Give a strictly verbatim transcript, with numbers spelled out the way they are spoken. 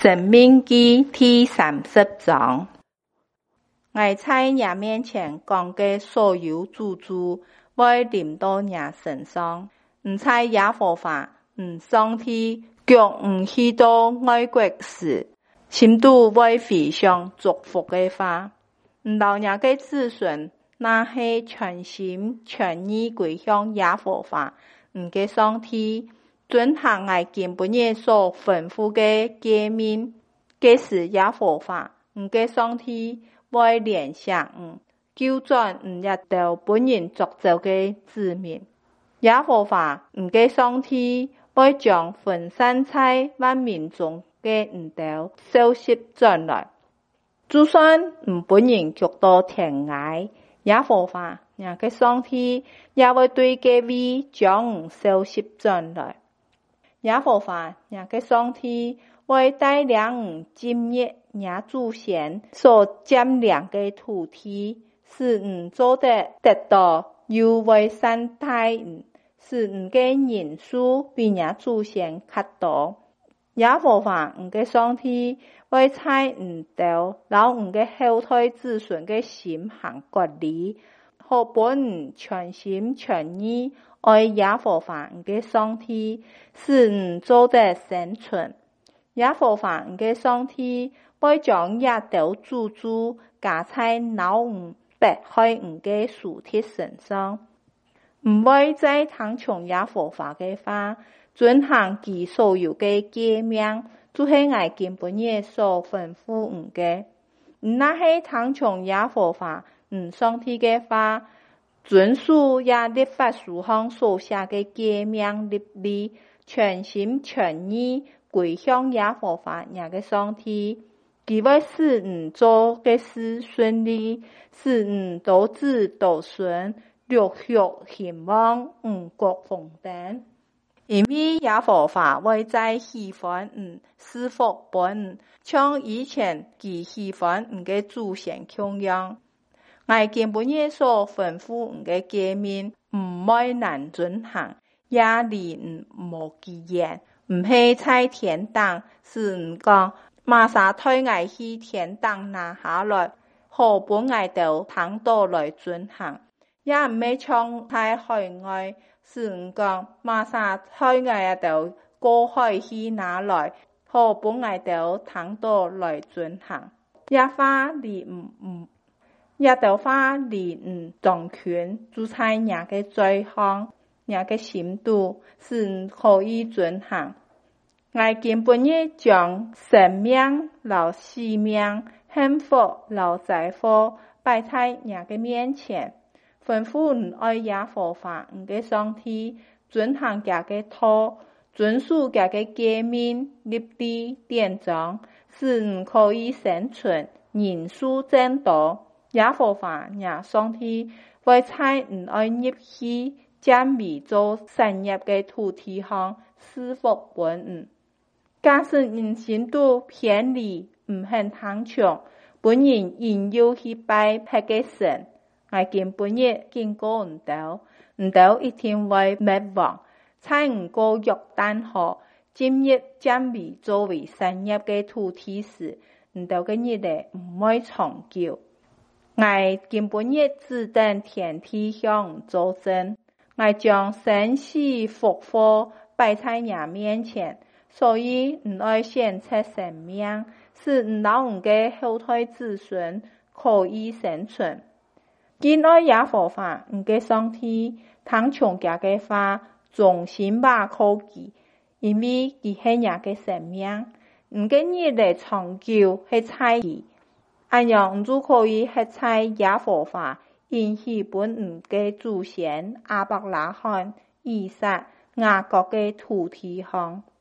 申命記第三十章，我在你面前講嘅所有咒詛，會臨到你身上。唔在耶和華，唔上帝，腳唔去到外國時，心都會非常祝福嘅話。唔到你嘅子孫，那係全心全意歸向耶和華，唔嘅上帝。遵行我今晡日所吩咐嘅誡命，這是耶和華，唔嘅上帝會憐恤唔，救轉唔一道本人作造嘅子民。耶和華，唔嘅上帝會將分散在萬民中嘅唔道收拾轉來。就算唔本人腳到天涯，耶和華，你嘅上帝也會對各位將唔收拾轉來。耶和華，你嘅上帝會帶領唔進入你祖先所佔領嘅土地，使唔做得得到又會善待唔，使唔嘅人數比你祖先較多。耶和華，唔嘅上帝會在唔道老唔嘅後代子孫嘅心行割禮，好本唔全心全意愛耶和華唔嘅上帝，使唔做得生存。耶和華唔嘅上帝會將一道咒詛加在老唔迫害唔嘅屬體身上，唔會再聽從耶和華嘅話，遵行其所有嘅誡命，就係我今晡日所吩咐唔嘅。唔那係聽從耶和華唔上帝嘅話，遵守也律法書上所寫嘅誡命律例，全心全意歸向耶和華你嘅上帝，佢會使唔做嘅事順利，使唔多子多孫，陸續興旺，五穀豐登。因為耶和華會在喜歡唔賜福本，像以前佢喜歡唔嘅祖先同樣。我今晡日所吩咐唔嘅誡命，唔會難遵行，也離唔無幾遠。唔係在天堂，是唔講瑪莎推我去天堂拿下來，好本我都聽到來遵行。也唔係從在海外，是唔講瑪莎推我都過海去拿來，好本我都聽到來遵行。也話離唔唔。也都話離唔當權，就在你嘅罪行，你嘅心度，是可以遵行。我今晡日將生命、老死命、幸福、老災禍擺在你嘅面前，吩咐唔愛耶和華唔嘅上帝，遵行佢嘅道，遵守佢嘅誡命、律例、典章，使唔可以生存，人數增多。耶和華你上帝會在唔愛入去佔為做產業嘅土地上賜福本唔。假使人心都偏離唔肯聽從，本人應要去拜別個神，我今晡日警告唔到，唔到一定會滅亡。在唔過約旦河進入佔為作為產業嘅土地時，唔到嘅日子唔會長久。我今晡日只等天地向作證，我將生死福禍擺在你面前，所以唔愛獻出生命，使唔老唔嘅後代子孫可以生存。敬愛耶和華唔嘅上帝，聽從佢嘅話，忠心把靠佢，因為佢係你嘅生命，唔嘅日子長久係在佢。安樣就可以吃在耶和華應許本唔嘅祖先亞伯拉罕、以撒、雅各嘅土地上。